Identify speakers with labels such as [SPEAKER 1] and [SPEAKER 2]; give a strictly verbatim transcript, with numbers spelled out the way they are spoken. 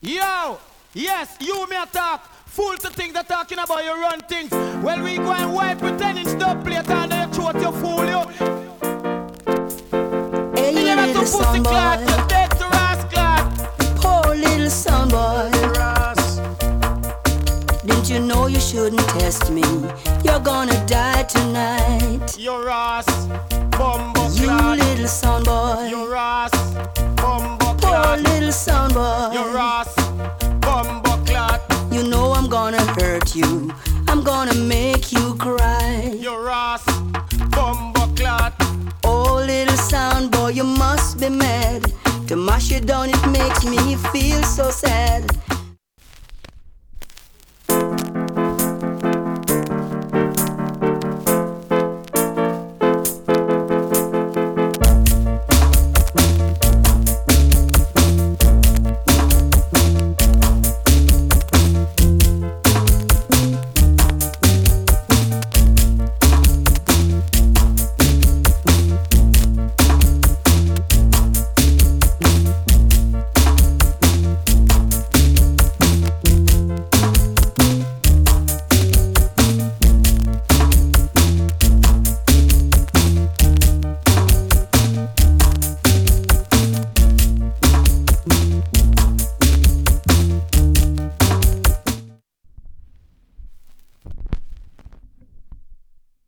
[SPEAKER 1] Yo, yes, you may talk. Fool to think that talking about you run things. Well, we go and wipe pretending stop plate and they throat you fool you.
[SPEAKER 2] Hey,
[SPEAKER 1] You never to
[SPEAKER 2] little
[SPEAKER 1] pussy
[SPEAKER 2] son
[SPEAKER 1] clot,
[SPEAKER 2] boy.
[SPEAKER 1] you dead to ass clot.
[SPEAKER 2] Poor little son boy. Didn't you know you shouldn't test me? You're gonna die tonight.
[SPEAKER 1] Your ass, bumbo
[SPEAKER 2] You
[SPEAKER 1] clot.
[SPEAKER 2] little son boy.
[SPEAKER 1] Your ass, bumbo
[SPEAKER 2] Poor
[SPEAKER 1] clot.
[SPEAKER 2] little son boy.
[SPEAKER 1] Your ass, bumbo clot.
[SPEAKER 2] You know I'm gonna hurt you. I'm gonna make you cry.
[SPEAKER 1] Your ass, bumbo clot.
[SPEAKER 2] Oh, little sound boy, you must be mad. To mash you down, it makes me feel so sad.